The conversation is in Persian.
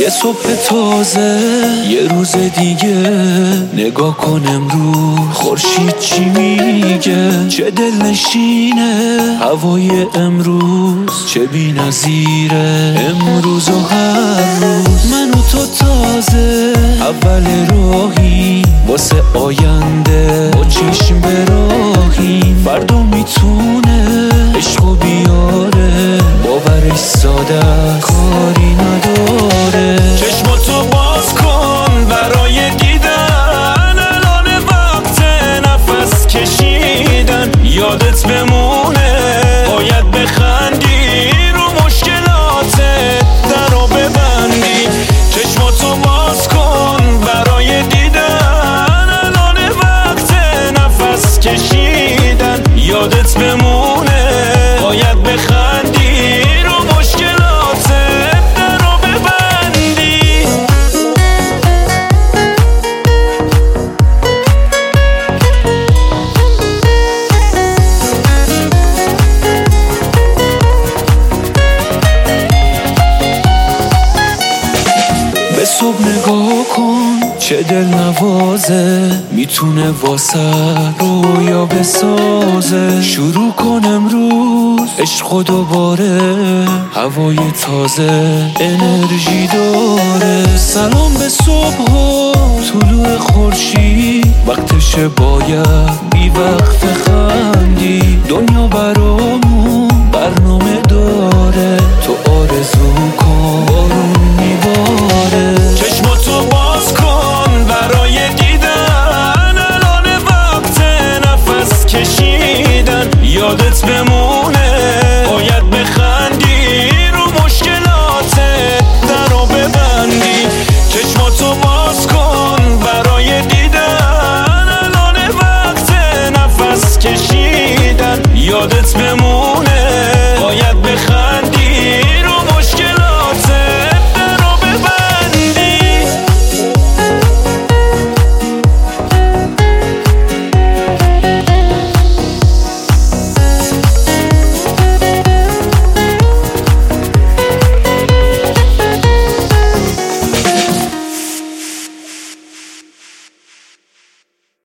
یه صبح تازه، یه روز دیگه. نگاه کن امروز خورشید چی میگه، چه دلنشینه هوای امروز، چه بی‌نظیره امروز و هر روز. من و تو تازه اول راهی واسه آینده، با چشم به راهی. فردا میتونه عشقو بیاره، باورش ساده کاری نداره. چشماتو باز کن برای دیدن، الان وقت نفس کشیدن. یادت بمونه باید بخندی، رو مشکلاتت درو ببندی. چشماتو باز کن برای دیدن، الان وقت نفس کشیدن. یادت بمونه باید بخندی، رو مشکلاتت درو ببندی. به صبح نگاه کن چه دل نوازه، میتونه واسه رویا بسازه. شروع کن امروز عشق دوباره، هوای تازه انرژی داره. سلام به صبح و طلوع خورشید، وقتشه باید بی وقت خندی. دنیا برامون برنامه داره،